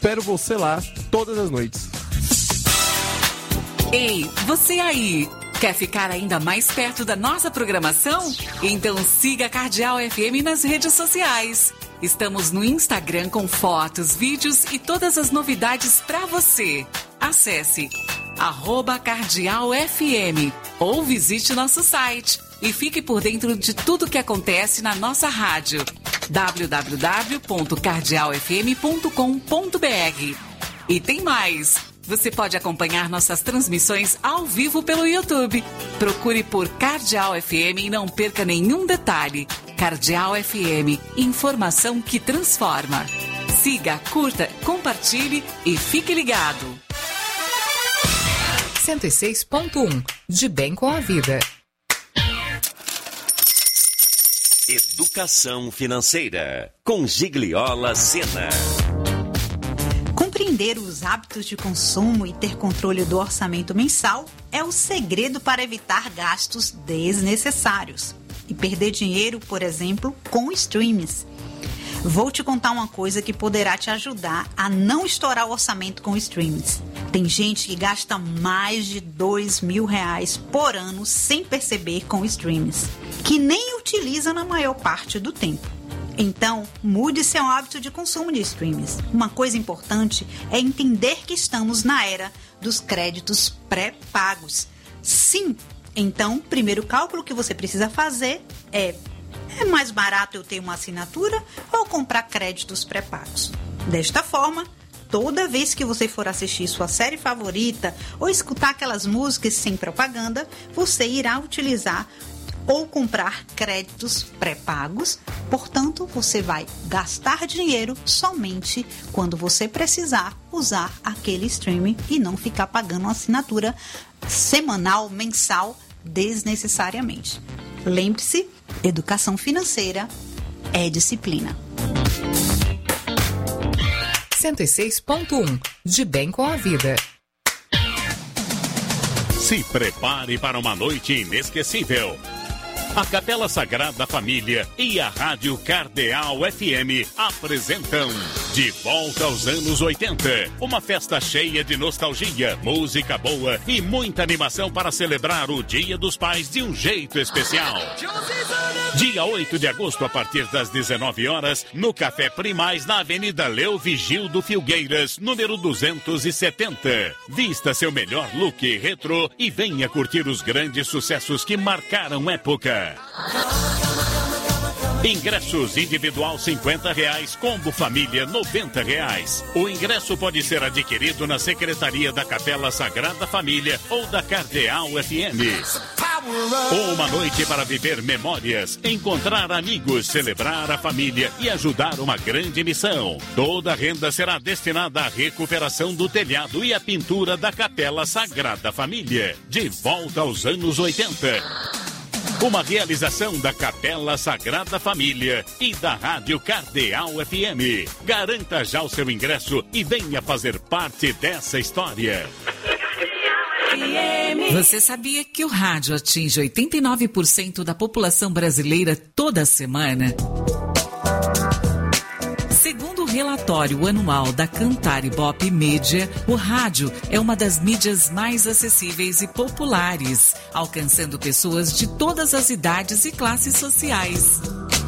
Espero você lá todas as noites. Ei, você aí! Quer ficar ainda mais perto da nossa programação? Então siga a Cardeal FM nas redes sociais. Estamos no Instagram com fotos, vídeos e todas as novidades para você. Acesse @cardealfm ou visite nosso site e fique por dentro de tudo que acontece na nossa rádio. www.cardealfm.com.br. E tem mais! Você pode acompanhar nossas transmissões ao vivo pelo YouTube. Procure por Cardeal FM e não perca nenhum detalhe. Cardeal FM, informação que transforma. Siga, curta, compartilhe e fique ligado. 106.1 De bem com a vida. Educação financeira com Gigliola Sena. Compreender os hábitos de consumo e ter controle do orçamento mensal é o segredo para evitar gastos desnecessários e perder dinheiro, por exemplo, com streams. Vou te contar uma coisa que poderá te ajudar a não estourar o orçamento com streams. Tem gente que gasta mais de R$2.000 por ano sem perceber com streams, que nem utiliza na maior parte do tempo. Então, mude seu hábito de consumo de streams. Uma coisa importante é entender que estamos na era dos créditos pré-pagos. Sim, então, o primeiro cálculo que você precisa fazer é mais barato eu ter uma assinatura ou comprar créditos pré-pagos? Desta forma, toda vez que você for assistir sua série favorita ou escutar aquelas músicas sem propaganda, você irá utilizar ou comprar créditos pré-pagos. Portanto, você vai gastar dinheiro somente quando você precisar usar aquele streaming e não ficar pagando uma assinatura semanal, mensal, desnecessariamente. Lembre-se, educação financeira é disciplina. 106.1 De bem com a vida. Se prepare para uma noite inesquecível. A Capela Sagrada Família e a Rádio Cardeal FM apresentam De Volta aos Anos 80. Uma festa cheia de nostalgia, música boa e muita animação para celebrar o Dia dos Pais de um jeito especial. Dia 8 de agosto, a partir das 19 horas, no Café Primaz, na Avenida Leo Vigildo Filgueiras, número 270. Vista seu melhor look retrô e venha curtir os grandes sucessos que marcaram época. Ingressos individual R$50, combo família R$90. O ingresso pode ser adquirido na Secretaria da Capela Sagrada Família ou da Cardeal FM. Uma noite para viver memórias, encontrar amigos, celebrar a família e ajudar uma grande missão. Toda a renda será destinada à recuperação do telhado e à pintura da Capela Sagrada Família. De volta aos anos 80. Uma realização da Capela Sagrada Família e da Rádio Cardeal FM. Garanta já o seu ingresso e venha fazer parte dessa história. Você sabia que o rádio atinge 89% da população brasileira toda semana? Segundo o relatório anual da Cantar Ibope Mídia, o rádio é uma das mídias mais acessíveis e populares, alcançando pessoas de todas as idades e classes sociais.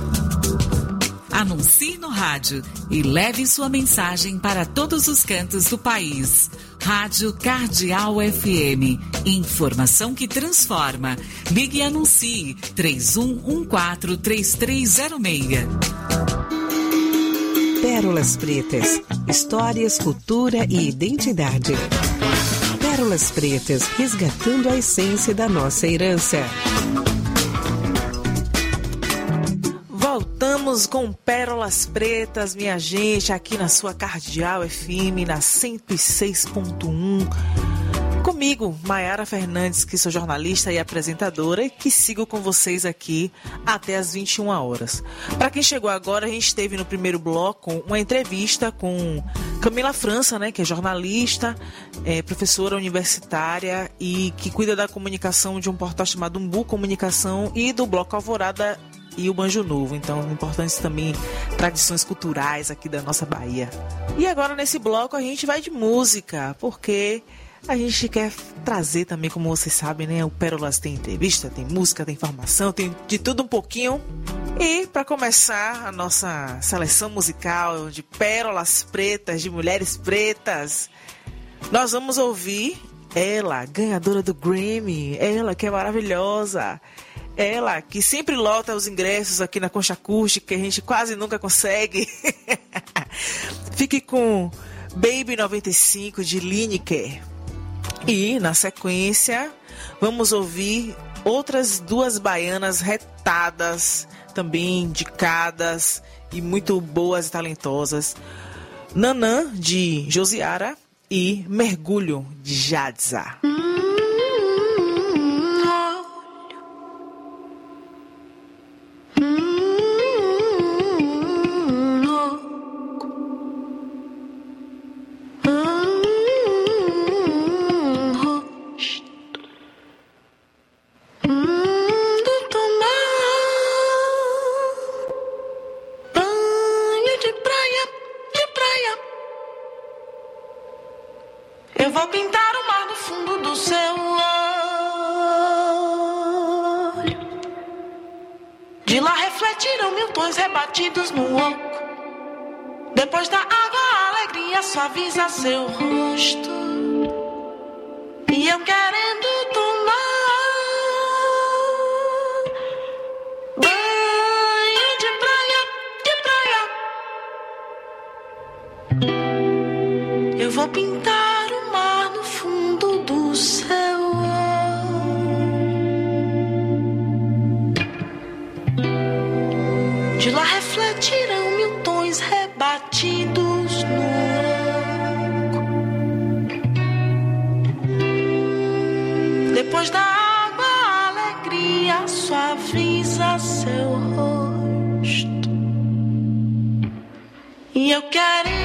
Anuncie no rádio e leve sua mensagem para todos os cantos do país. Rádio Cardeal FM. Informação que transforma. Ligue e anuncie 3114-3306. Pérolas Pretas. Histórias, cultura e identidade. Pérolas Pretas, resgatando a essência da nossa herança. Voltamos com Pérolas Pretas, minha gente, aqui na sua Cardeal FM, na 106.1. Comigo, Maiara Fernandes, que sou jornalista e apresentadora e que sigo com vocês aqui até as 21 horas. Para quem chegou agora, a gente esteve no primeiro bloco uma entrevista com Camila França, né, que é jornalista, professora universitária e que cuida da comunicação de um portal chamado Umbu Comunicação e do Bloco Alvorada e o banjo novo. Então, importantes também tradições culturais aqui da nossa Bahia. E agora, nesse bloco, a gente vai de música, porque a gente quer trazer também, como vocês sabem, né? O Pérolas tem entrevista, tem música, tem informação, tem de tudo um pouquinho. E para começar a nossa seleção musical de pérolas pretas, de mulheres pretas, nós vamos ouvir ela, ganhadora do Grammy, ela que é maravilhosa, ela que sempre lota os ingressos aqui na Concha Acústica, que a gente quase nunca consegue. Fique com Baby 95 de Lineker. E na sequência vamos ouvir outras duas baianas retadas, também indicadas e muito boas e talentosas, Nanã de Josiara e Mergulho de Jadza. Eu vou pintar o mar no fundo do seu olho. De lá refletirão mil tons rebatidos no oco. Depois da água a alegria suaviza seu rosto. E eu querendo tomar banho de praia. Eu vou pintar o mar no fundo do céu. De lá refletirão mil tons rebatidos no oco. Depois da água a alegria suaviza seu rosto. E eu querendo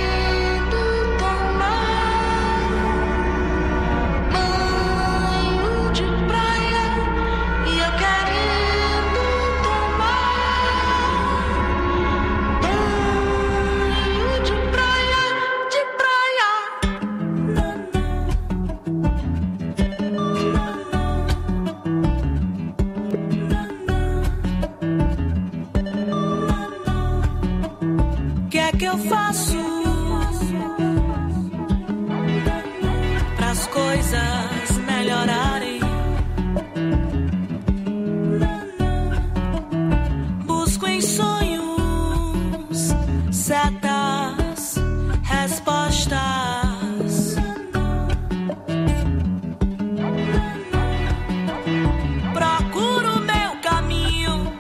que eu faço pras coisas melhorarem? Busco em sonhos certas respostas. Procuro meu caminho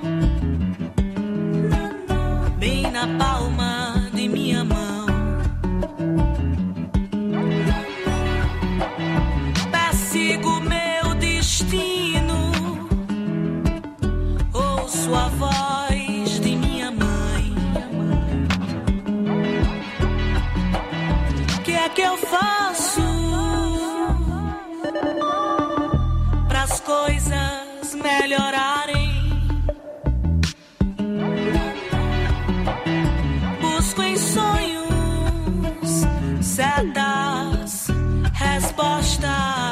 bem na palma de minha mão. Persigo meu destino, ouço a voz de minha mãe. Que é que eu faço pras coisas melhorarem? Busco em sonhos certas respostas.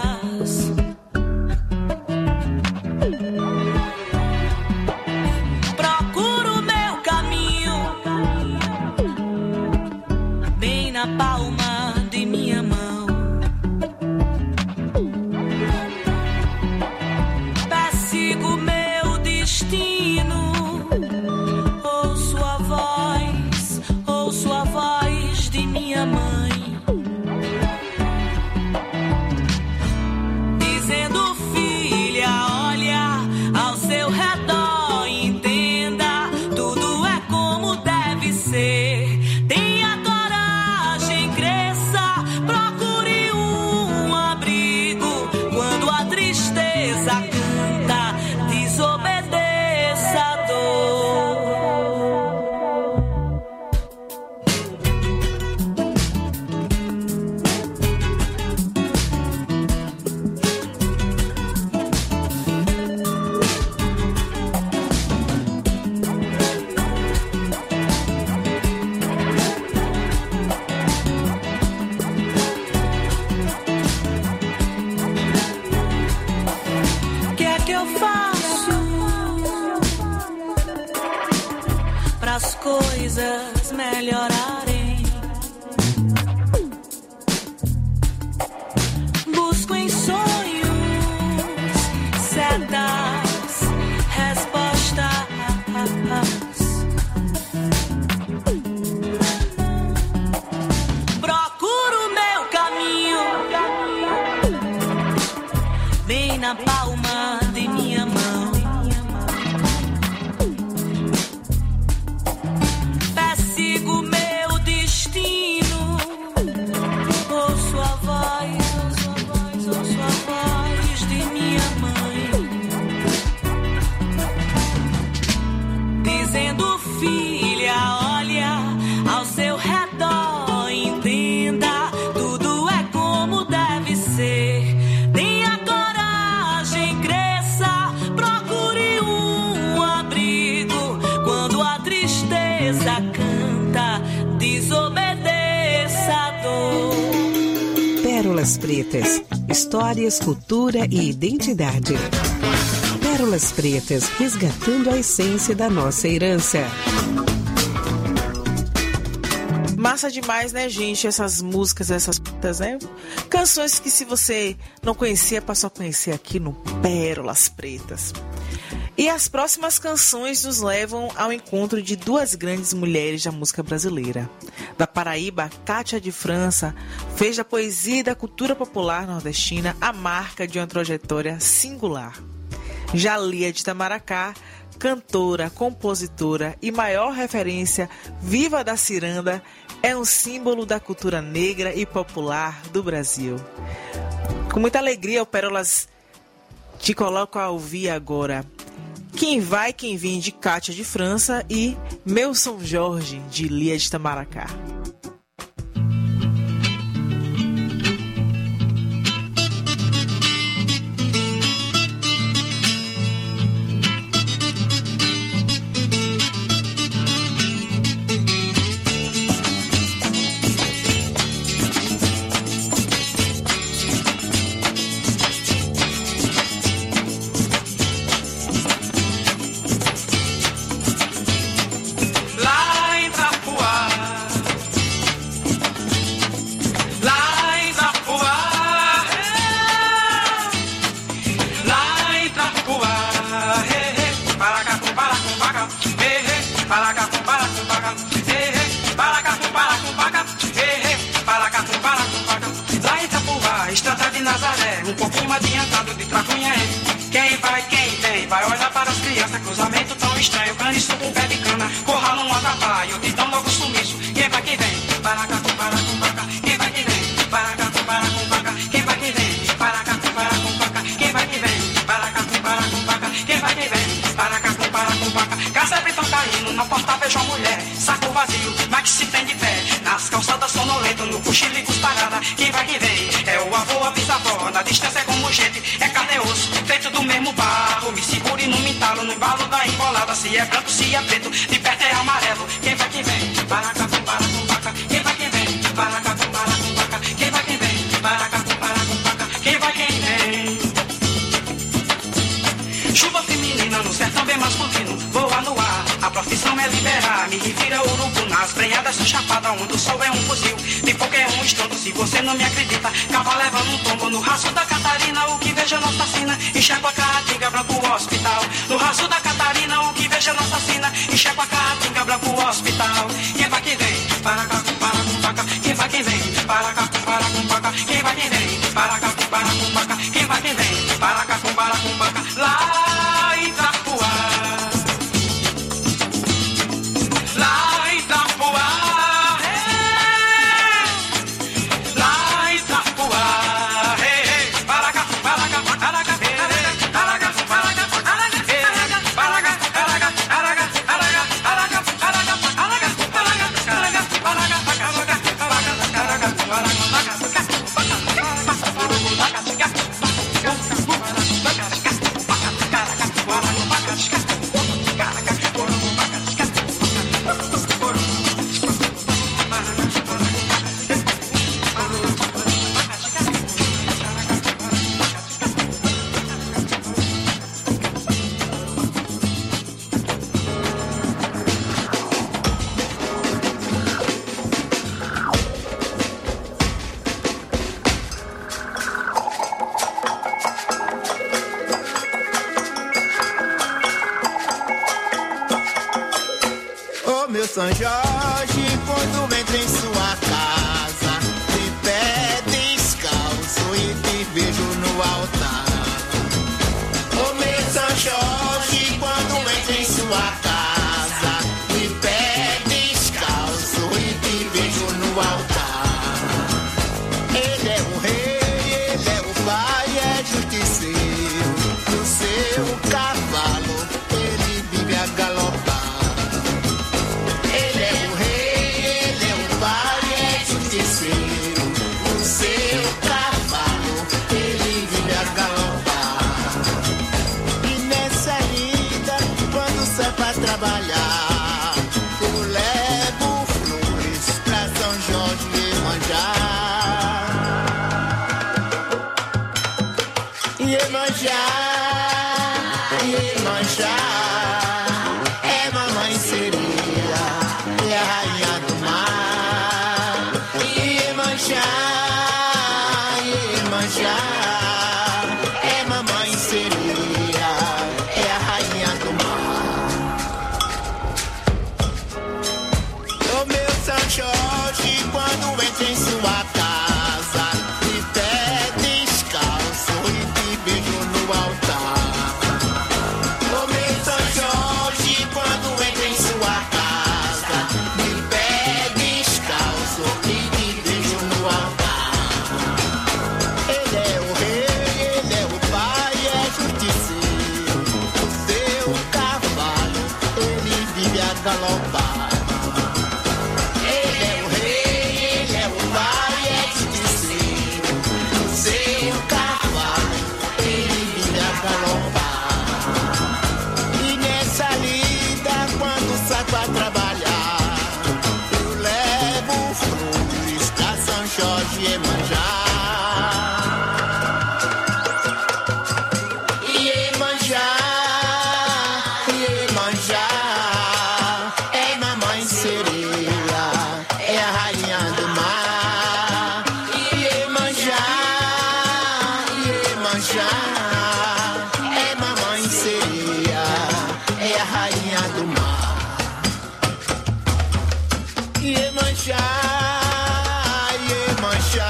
Procuro meu caminho bem na palma de minha mão. Persigo meu destino, ouço a voz de minha mãe. eu faço pras coisas melhorarem? Busco em sonhos certas respostas. Procuro meu caminho bem na palma de minha mão. Persigo meu destino. Ouço a voz de minha mãe dizendo: filha, olha ao seu redor, entenda, tudo é como deve ser. Tenha coragem, cresça, procure um abrigo. Quando a tristeza canta, desobedeça a dor. Pérolas Pretas. Histórias, cultura e identidade. Pérolas Pretas, resgatando a essência da nossa herança. Massa demais, né, gente? Essas músicas, né? Canções que, se você não conhecia, passou a conhecer aqui no Pérolas Pretas. E as próximas canções nos levam ao encontro de duas grandes mulheres da música brasileira. Da Paraíba, Cátia de França fez da poesia e da cultura popular nordestina a marca de uma trajetória singular. Já Lia de Itamaracá, cantora, compositora e maior referência viva da ciranda, é um símbolo da cultura negra e popular do Brasil. Com muita alegria, o Pérolas te coloco a ouvir agora Quem Vai, Quem Vem, de Cátia de França, e Meu São Jorge, de Lia de Itamaracá. Um pouquinho adiantado de Tracunhaém. Quem vai, quem vem, vai olhar para as crianças. Cruzamento tão estranho, caniço com pé de cana. Corra num atrapalho, te dão logo sumiço. Quem vai, quem vem, para cá, para com paca. Quem vai, quem vem, para cá, para com paca. Quem vai, quem vem, para cá, para com paca. Quem vai, quem vem, para cá, para com paca. Quem vai, quem vem, para cá, para com paca. Casebre tão caindo, na porta vejo a mulher. Saco vazio, mas que se tem de pé. Nas calçadas sonolento, no cochilicos parada. Quem vai, quem vem, é o avô, a bisavó. Na distância é como gente, é carne e osso, feito do mesmo barro. Me segure no mentalo, no embalo da embolada. Se é branco, se é preto, de perto é amarelo. Quem vai, quem vem, para cá, para com paca. Quem vai, quem vem, para cá, para com paca. Quem vai, quem vem, para cá, para com paca. Quem vai, quem vem. Chuva feminina no sertão bem masculino, voa no ar, a profissão é liberar. Me revira urubu nas brenhadas do chapada, onde o sol é um fuzil, pipoca é um estrondo. Se você não me acredita, cava levando um tombo. No raço da Catarina, o que veja não fascina, enxerga a caatinga, branco hospital. No raço da Catarina, o que veja não fascina, enxerga a caatinga, branco hospital. Quem vai, quem vem, para cá, para com paca. Quem vai, quem vem, para cá, para com paca. Quem vai, quem vem, para cá, para com paca. Quem vai, quem vem, para cá, para com paca. Lá em Itapuá, lá em Itapuá, lá em Itapuá, para cá, para cá, para cá, para cá, para cá, para cá, para cá, para cá, para cá. São Jorge, quando entra em sua casa, de pé descalço e te vejo no altar. Ô meu São Jorge, quando entra em sua casa, de pé descalço e te vejo no altar. Ele é o rei, ele é o pai, é justiceiro. No seu cavalo ele vive a galopar. Ele é o rei, ele é o pai, é justiceiro. No seu cavalo ele vive a galopar. E nessa lida, quando sai pra trabalhar, eu levo flores pra São Jorge Iemanjá. Iemanjá, Iemanjá, é mamãe sereia, é a rainha do mar. Iemanjá, Iemanjá, é mamãe sereia, é a rainha do mar. Ô meu São Jorge, quando entra em sua casa, de pé descalço e te vejo no altar. Ô meu São Jorge, quando entra em sua casa, de pé descalço e te vejo no altar. Ele é o rei, ele é o pai, é justiceiro. O seu cavalo, ele vive a galopar. Ele é o rei, ele é o pai, é justiceiro. O seu cavalo, ele vive a galopar. E nessa lida, quando sai pra trabalhar, eu levo flores pra São Jorge Iemanjá. Iemanjá, Iemanjá, é mamãe sereia, é a rainha do mar. Iemanjá, Iemanjá, é mamãe sereia, é a rainha do mar. Iemanjá, Iemanjá.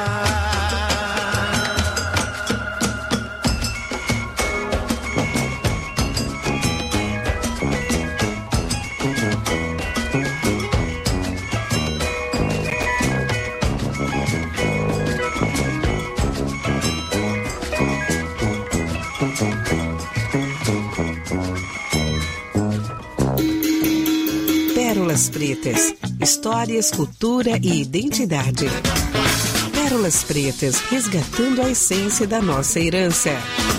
Pérolas Pretas. Histórias, cultura e identidade. Pérolas Pretas, resgatando a essência da nossa herança.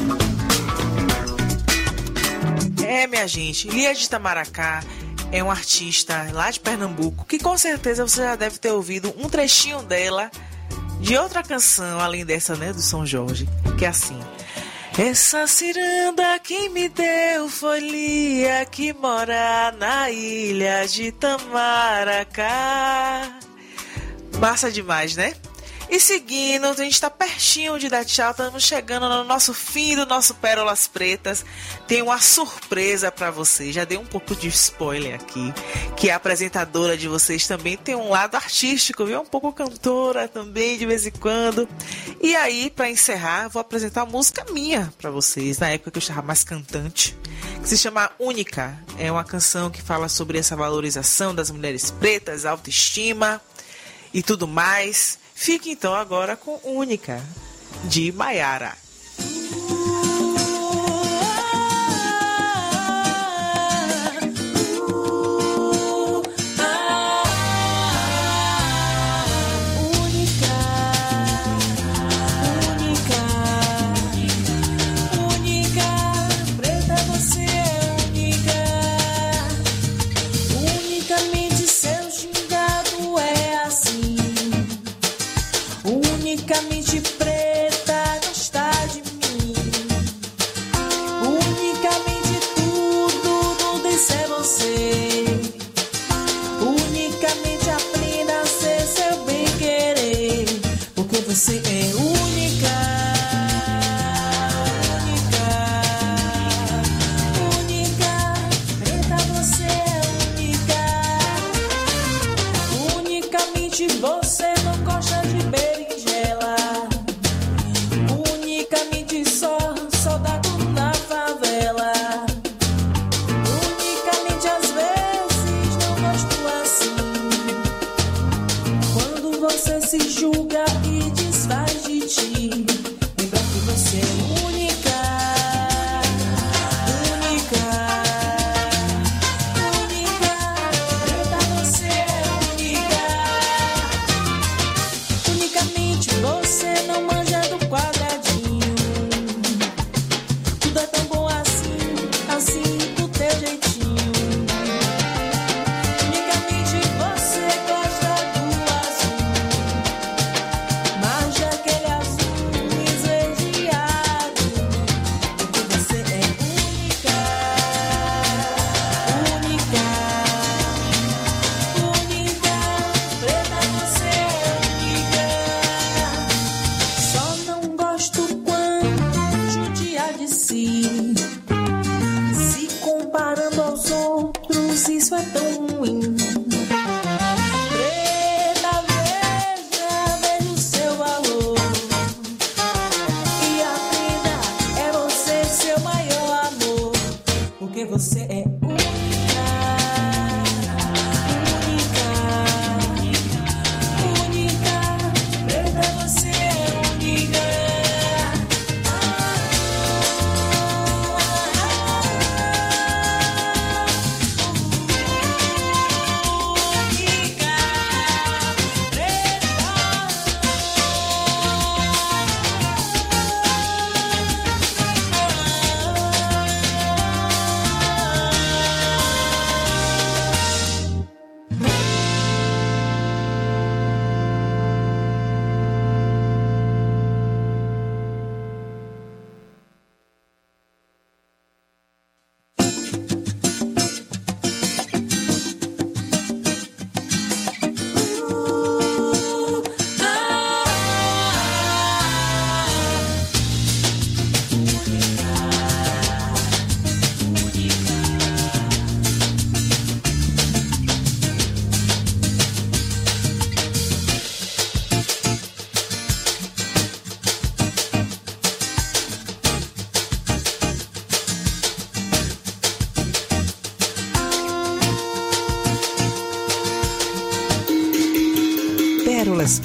Minha gente, Lia de Itamaracá é uma artista lá de Pernambuco que com certeza você já deve ter ouvido um trechinho dela de outra canção, além dessa, né, do São Jorge, que é assim: essa ciranda quem me deu foi Lia, que mora na ilha de Itamaracá. Massa demais, né? E seguindo, a gente tá pertinho de dar tchau, estamos chegando no nosso fim do nosso Pérolas Pretas. Tem uma surpresa pra vocês, já dei um pouco de spoiler aqui, que a apresentadora de vocês também tem um lado artístico, viu? Um pouco cantora também, de vez em quando. E aí, pra encerrar, vou apresentar uma música minha pra vocês, na época que eu estava mais cantante, que se chama Única. É uma canção que fala sobre essa valorização das mulheres pretas, autoestima e tudo mais. Fique então agora com Única, de Maiara. Unicamente preta, gosta de mim. Unicamente tudo isso é você. Unicamente aprenda a ser seu bem querer, porque você é única. Única, preta, você é única.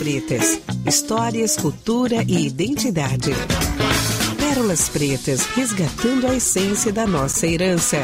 Pretas. Histórias, cultura e identidade. Pérolas Pretas, resgatando a essência da nossa herança.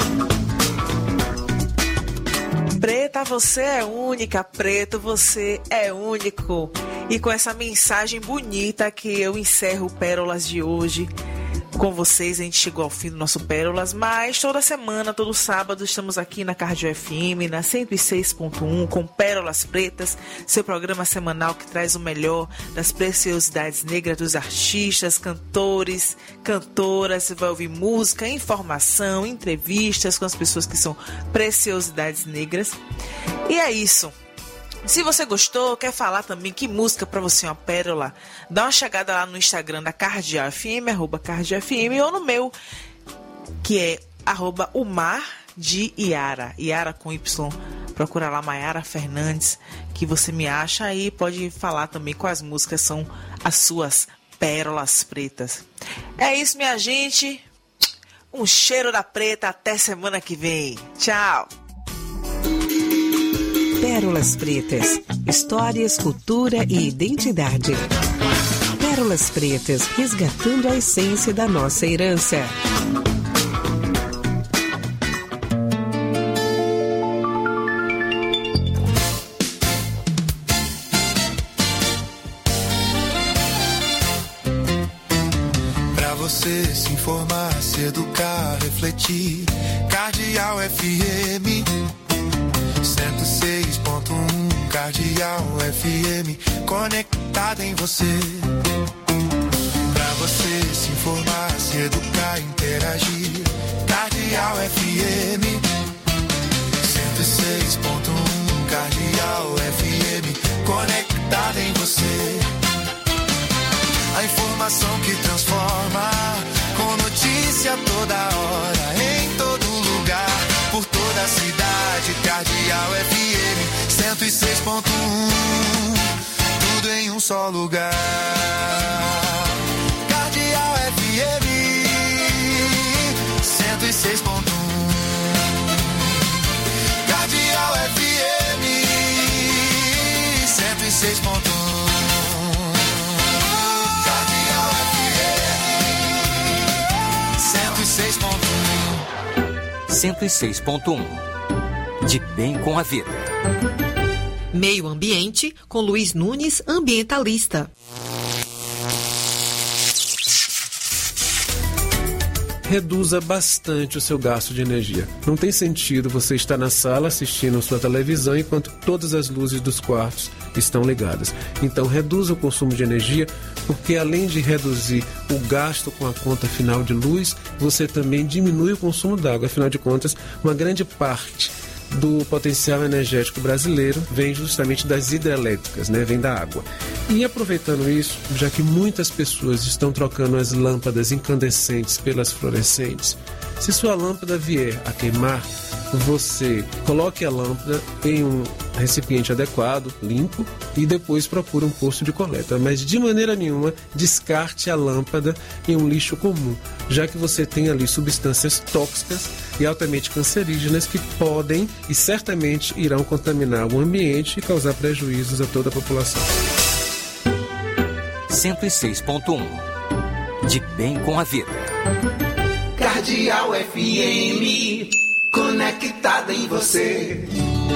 Preta, você é única. Preto, você é único. E com essa mensagem bonita que eu encerro o Pérolas de hoje. Com vocês, a gente chegou ao fim do nosso Pérolas, mas toda semana, todo sábado, estamos aqui na Cardio FM, na 106.1, com Pérolas Pretas, seu programa semanal que traz o melhor das preciosidades negras dos artistas, cantores, cantoras. Você vai ouvir música, informação, entrevistas com as pessoas que são preciosidades negras. E é isso. Se você gostou, quer falar também que música pra você é uma pérola, dá uma chegada lá no Instagram da Cardial FM, @CardialFM, ou no meu, que é @umardeIara, Iara com Y. Procura lá Maiara Fernandes, que você me acha aí, pode falar também quais músicas são as suas pérolas pretas. É isso, minha gente. Um cheiro da preta, até semana que vem. Tchau! Pérolas Pretas. Histórias, cultura e identidade. Pérolas Pretas, resgatando a essência da nossa herança. Pra você se informar, se educar, refletir. Cardial FM 106.1, Cardial FM, conectada em você. Pra você se informar, se educar, interagir. Cardial FM 106.1, Cardial FM, conectada em você. A informação que transforma, com notícia toda hora, em todo lugar, por toda a cidade. Cardial FM 106.1, tudo em um só lugar. Cardial FM 106.1, Cardial FM 106.1, Cardial FM 106.1. 106.1. De bem com a vida. Meio Ambiente, com Luiz Nunes, ambientalista. Reduza bastante o seu gasto de energia. Não tem sentido você estar na sala assistindo sua televisão enquanto todas as luzes dos quartos estão ligadas. Então reduza o consumo de energia, porque além de reduzir o gasto com a conta final de luz, você também diminui o consumo d'água. Afinal de contas, uma grande parte do potencial energético brasileiro vem justamente das hidrelétricas, né? Vem da água. E aproveitando isso, já que muitas pessoas estão trocando as lâmpadas incandescentes pelas fluorescentes, se sua lâmpada vier a queimar, você coloque a lâmpada em um recipiente adequado, limpo, e depois procure um posto de coleta. Mas de maneira nenhuma descarte a lâmpada em um lixo comum, já que você tem ali substâncias tóxicas e altamente cancerígenas que podem e certamente irão contaminar o ambiente e causar prejuízos a toda a população. 106.1. De bem com a vida. Cardial FM, conectada em você.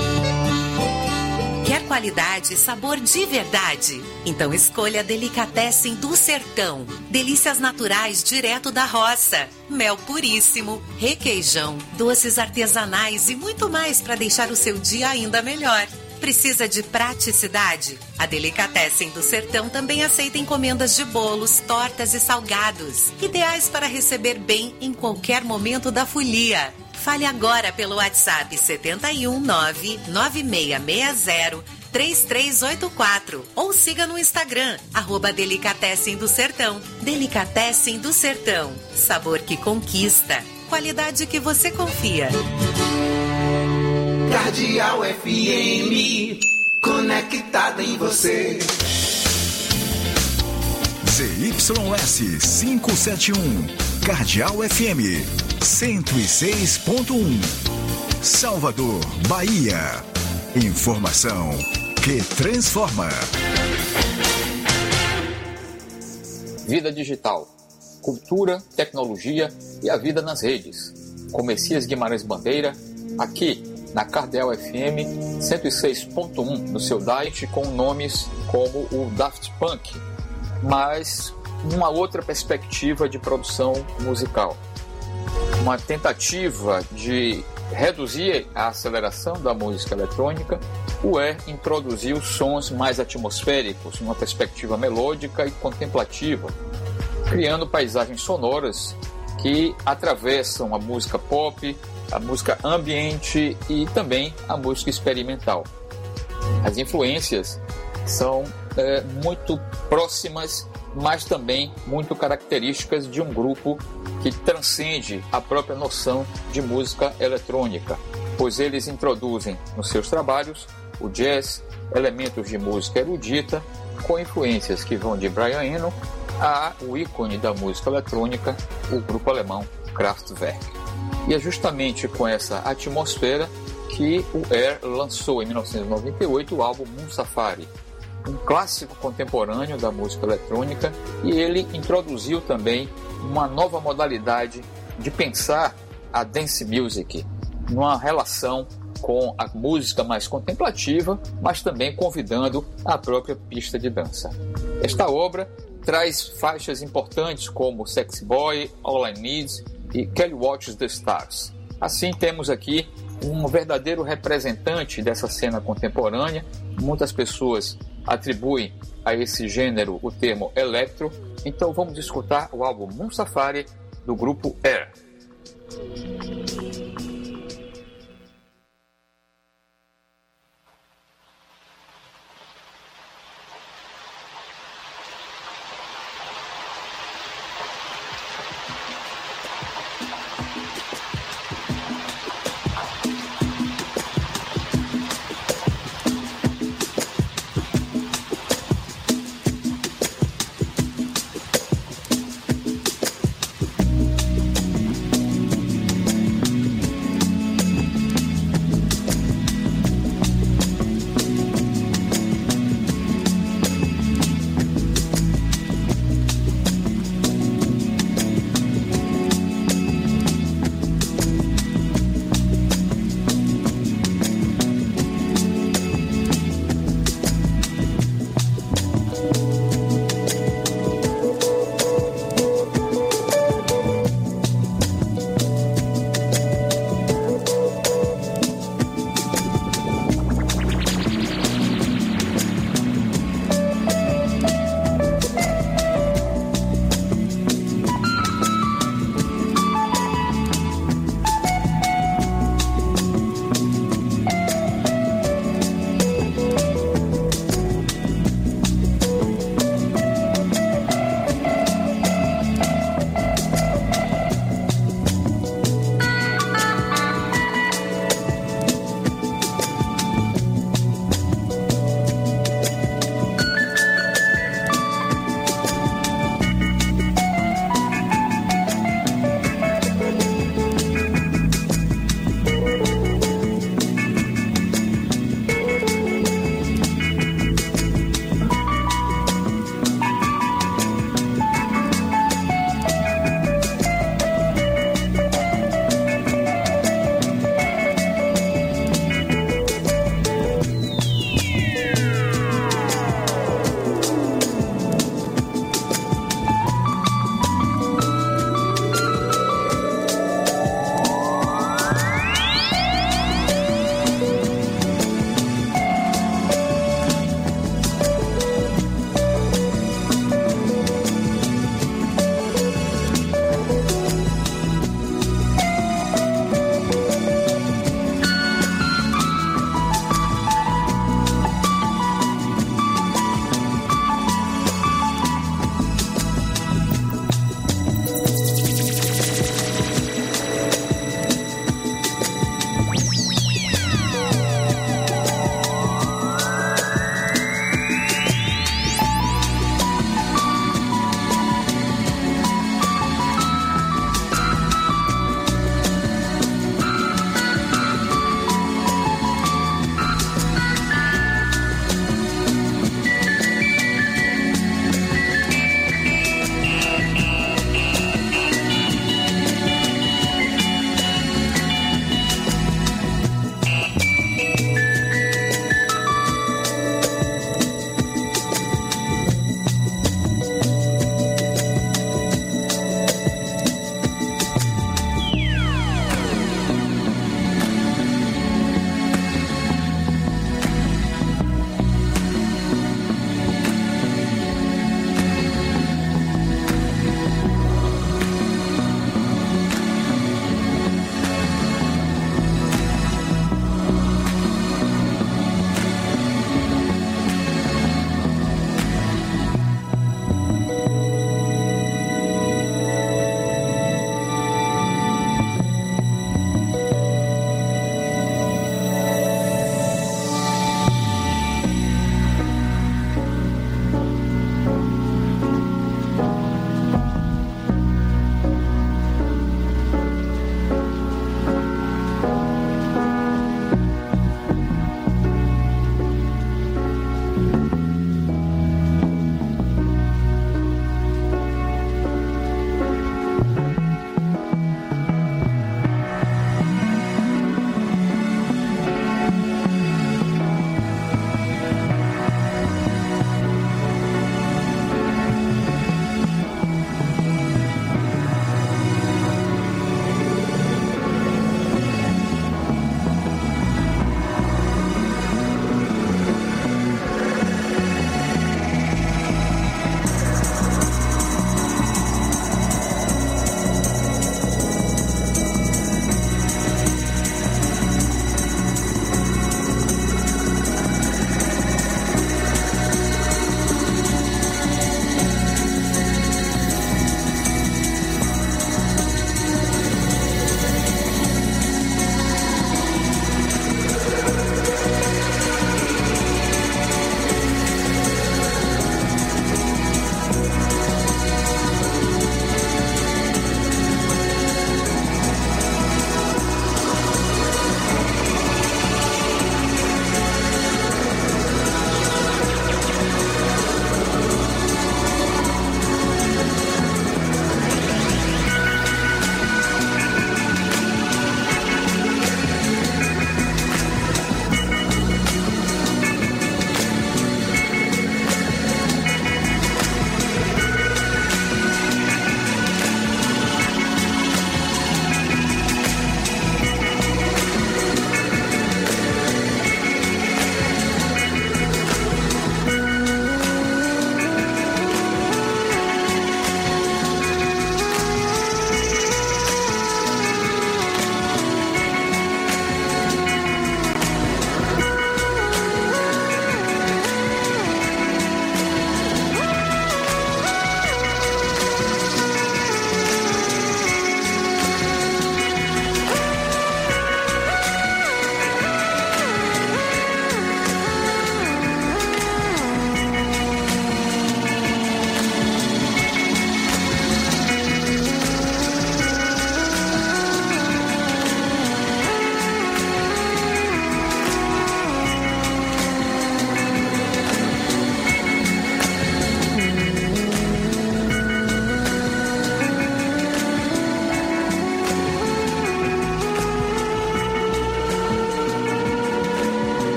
Quer qualidade e sabor de verdade? Então escolha a Delicatessen do Sertão. Delícias naturais direto da roça. Mel puríssimo, requeijão, doces artesanais e muito mais para deixar o seu dia ainda melhor. Precisa de praticidade? A Delicatessen do Sertão também aceita encomendas de bolos, tortas e salgados, ideais para receber bem em qualquer momento da folia. Fale agora pelo WhatsApp 71996603384 ou siga no Instagram, @Delicatessen do Sertão. Delicatessen do Sertão. Sabor que conquista. Qualidade que você confia. Cardial FM, conectada em você. ZYS 571, Cardial FM 106.1, Salvador, Bahia. Informação que transforma. vida digital, cultura, tecnologia e a vida nas redes. Com Messias Guimarães Bandeira, aqui na Cardeal FM 106.1 no seu diet, com nomes como o Daft Punk, mas uma outra perspectiva de produção musical. Uma tentativa de reduzir a aceleração da música eletrônica, o Air introduziu sons mais atmosféricos, uma perspectiva melódica e contemplativa, criando paisagens sonoras que atravessam a música pop, a música ambiente e também a música experimental. As influências são muito próximas, mas também muito características de um grupo que transcende a própria noção de música eletrônica, pois eles introduzem nos seus trabalhos o jazz, elementos de música erudita, com influências que vão de Brian Eno a o ícone da música eletrônica, o grupo alemão Kraftwerk. E é justamente com essa atmosfera que o Air lançou em 1998 o álbum Moon Safari, um clássico contemporâneo da música eletrônica, e ele introduziu também uma nova modalidade de pensar a dance music, numa relação com a música mais contemplativa, mas também convidando a própria pista de dança. Esta obra traz faixas importantes como Sexy Boy, All I Need e Kelly Watches the Stars. Assim, temos aqui um verdadeiro representante dessa cena contemporânea. Muitas pessoas atribuem a esse gênero o termo electro. Então vamos escutar o álbum Moon Safari do grupo Air.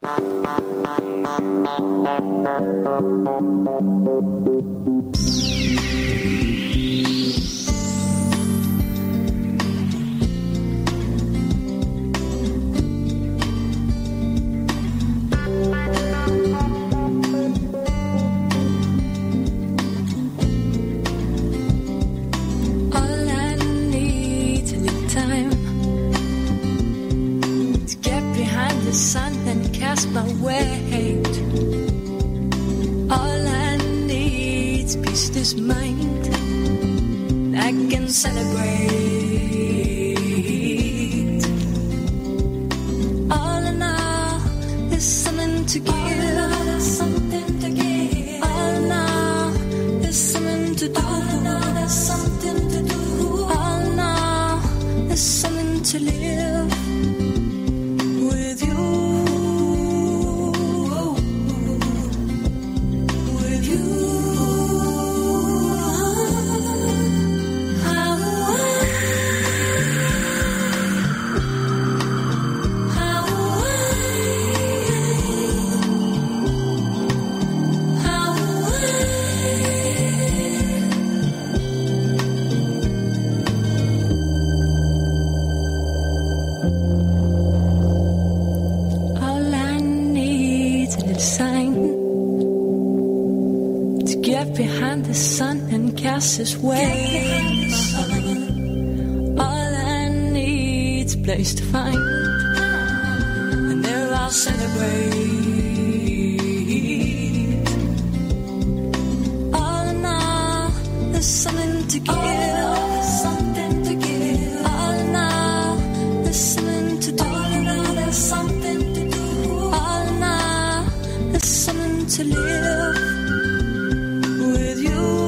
His way. All I need's a place to find, and there I'll celebrate. All in all, there's something to give. Something to give. All in all, there's something to do. All in all, there's something to do. All in all, there's something to live with you.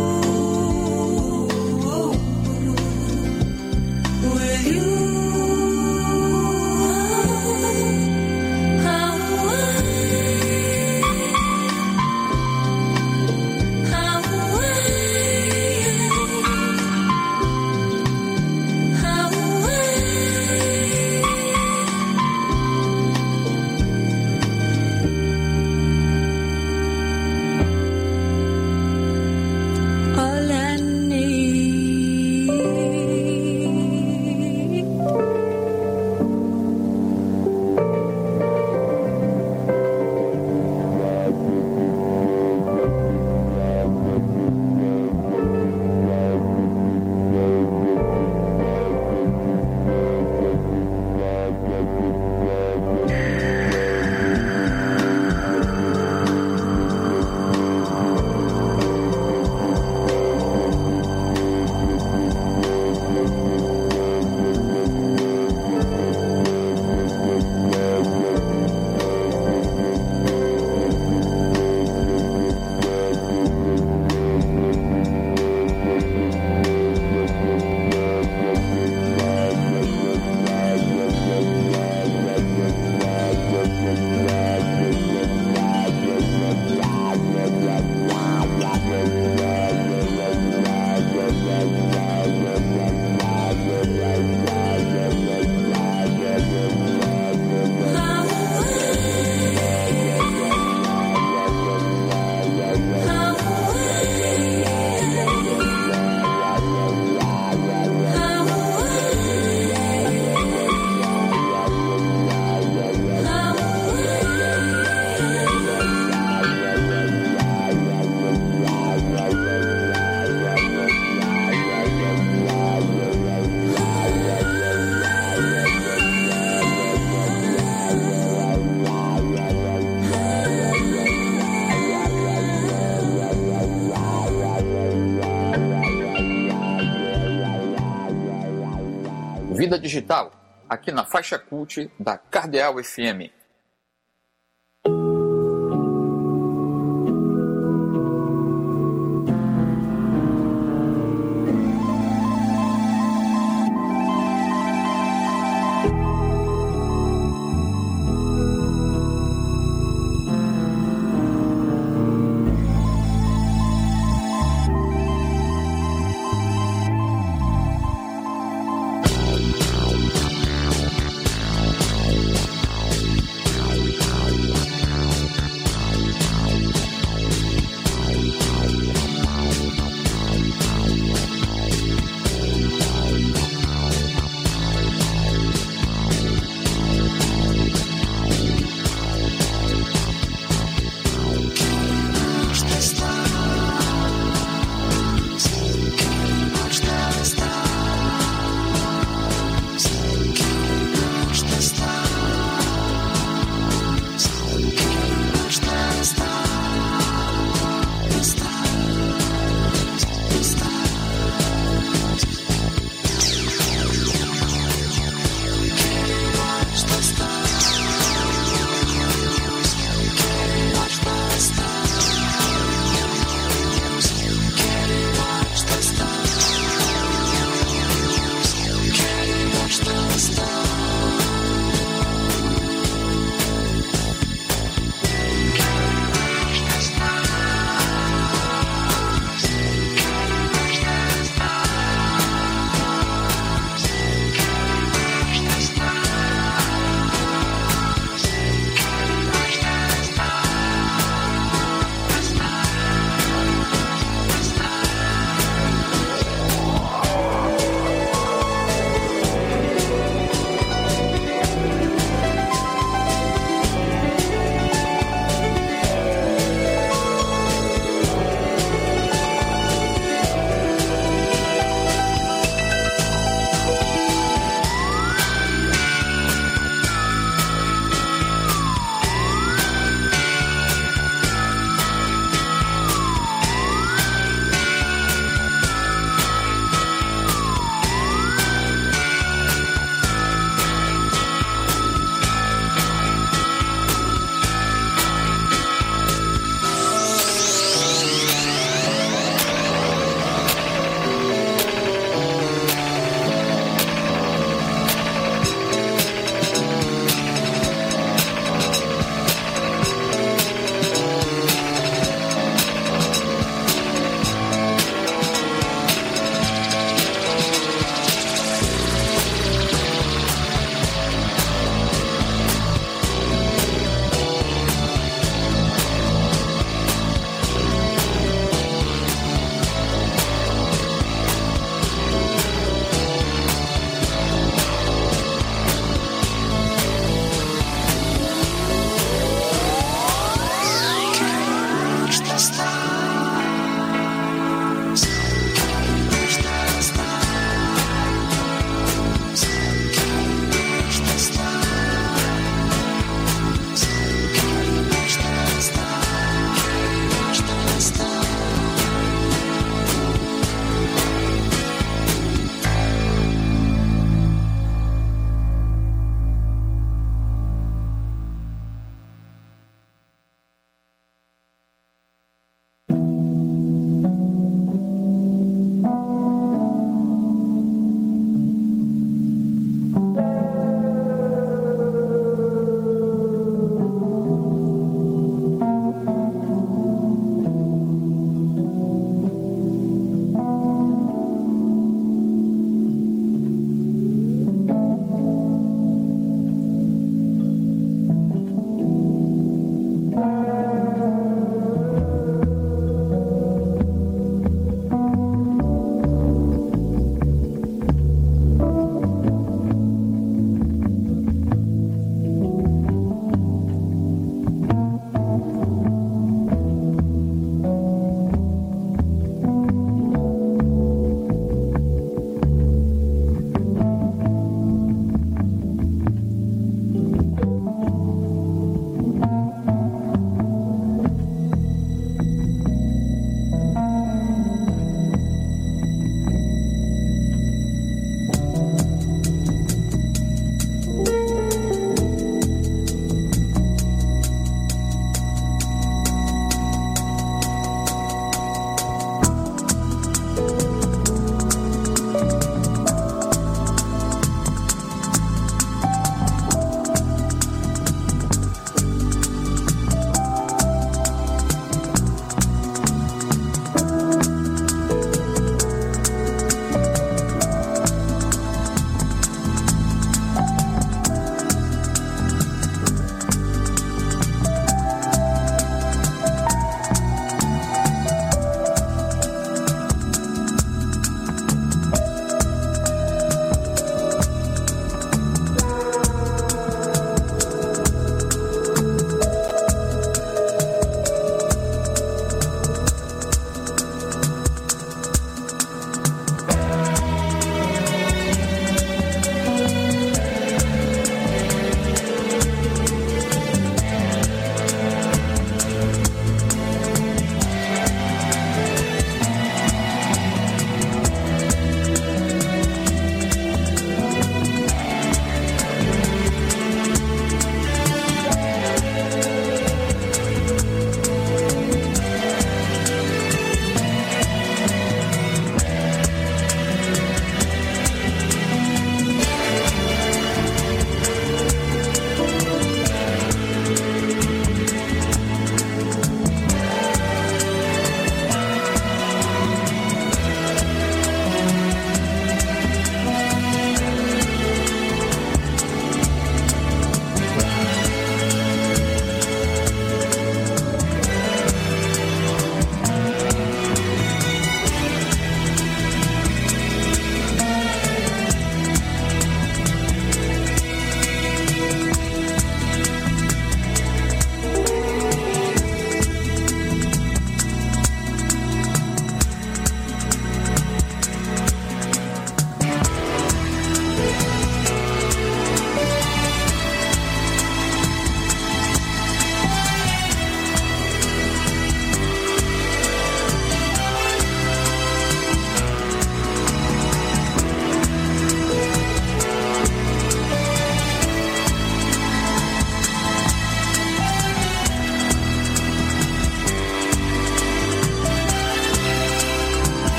Vida Digital, aqui na faixa cult da Cardeal FM.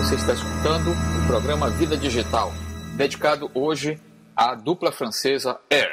Você está escutando o programa Vida Digital, dedicado hoje à dupla francesa Air.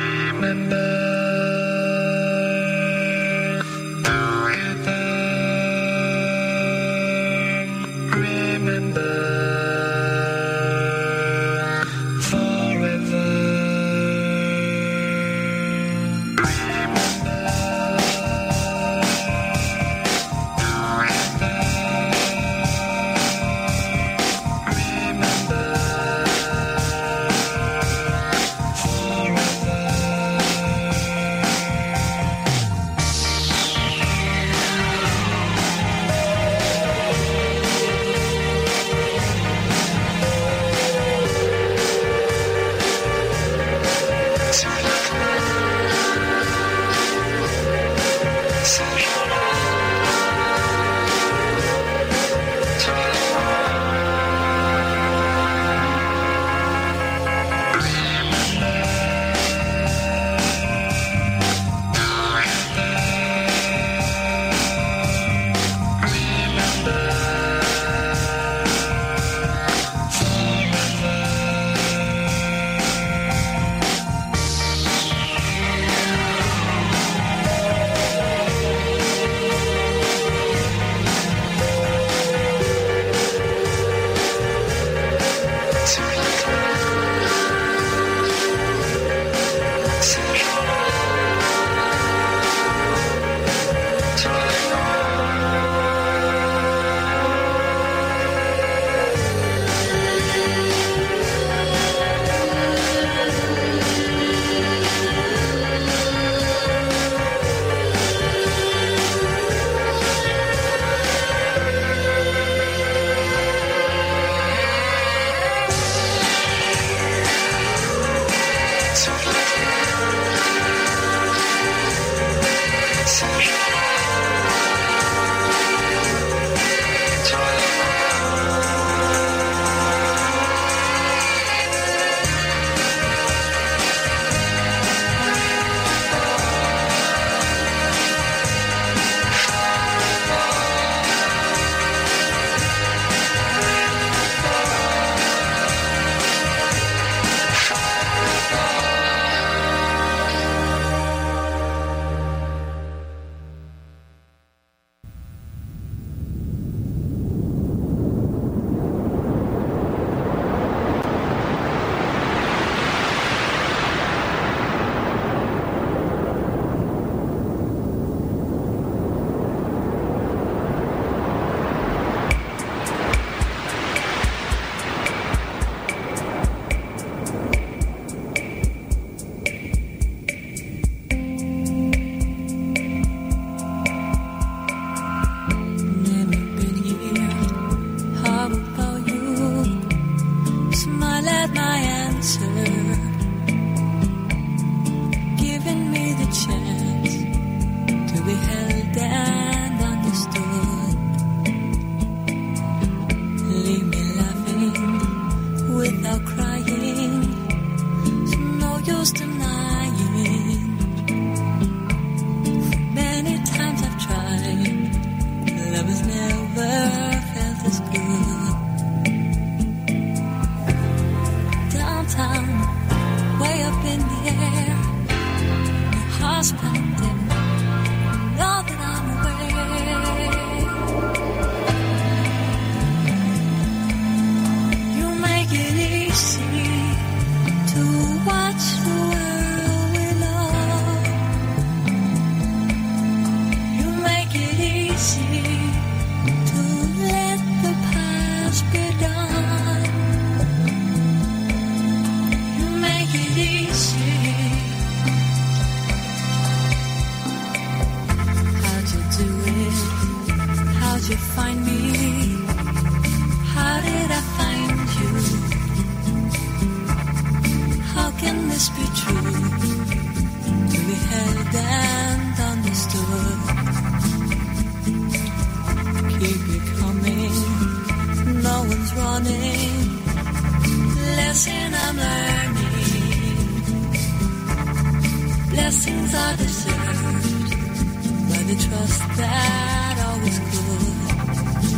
Blessings are deserved by the trust that always could.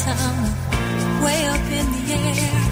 sound way up in the air.